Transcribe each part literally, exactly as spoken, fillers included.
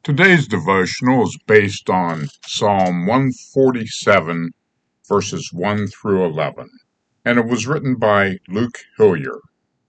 Today's devotional is based on Psalm one forty-seven, verses one through eleven, and it was written by Luke Hillier.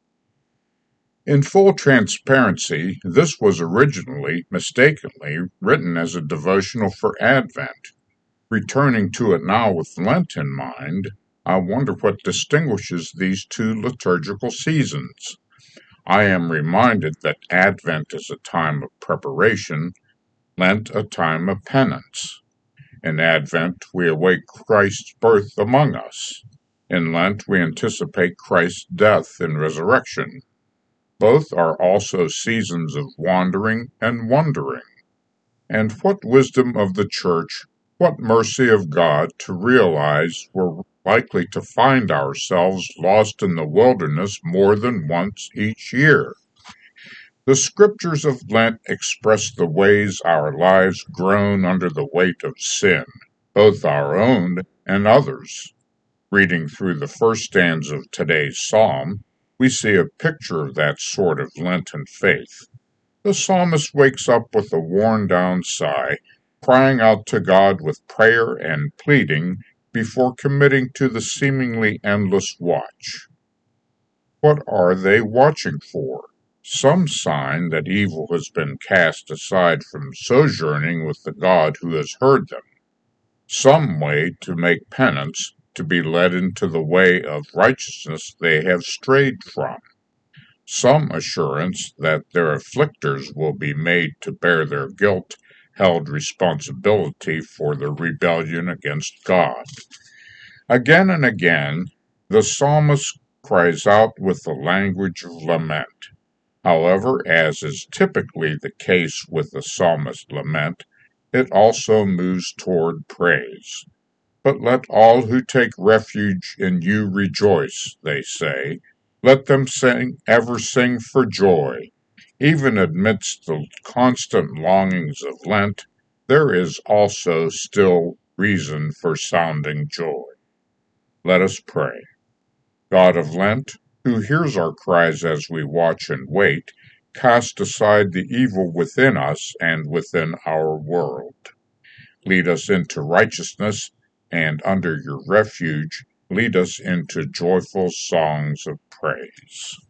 In full transparency, this was originally, mistakenly, written as a devotional for Advent. Returning to it now with Lent in mind, I wonder what distinguishes these two liturgical seasons. I am reminded that Advent is a time of preparation, Lent a time of penance. In Advent, we await Christ's birth among us. In Lent, we anticipate Christ's death and resurrection. Both are also seasons of wandering and wondering. And what wisdom of the Church, what mercy of God to realize we're likely to find ourselves lost in the wilderness more than once each year. The scriptures of Lent express the ways our lives groan under the weight of sin, both our own and others. Reading through the first stanza of today's psalm, we see a picture of that sort of Lenten faith. The psalmist wakes up with a worn-down sigh, crying out to God with prayer and pleading before committing to the seemingly endless watch. What are they watching for? Some sign that evil has been cast aside from sojourning with the God who has heard them. Some way to make penance, to be led into the way of righteousness they have strayed from. Some assurance that their afflictors will be made to bear their guilt, held responsibility for their rebellion against God. Again and again, the psalmist cries out with the language of lament. However, as is typically the case with the psalmist's lament, it also moves toward praise. But let all who take refuge in you rejoice, they say. Let them sing, ever sing for joy. Even amidst the constant longings of Lent, there is also still reason for sounding joy. Let us pray. God of Lent, who hears our cries as we watch and wait, cast aside the evil within us and within our world. Lead us into righteousness, and under your refuge, lead us into joyful songs of praise.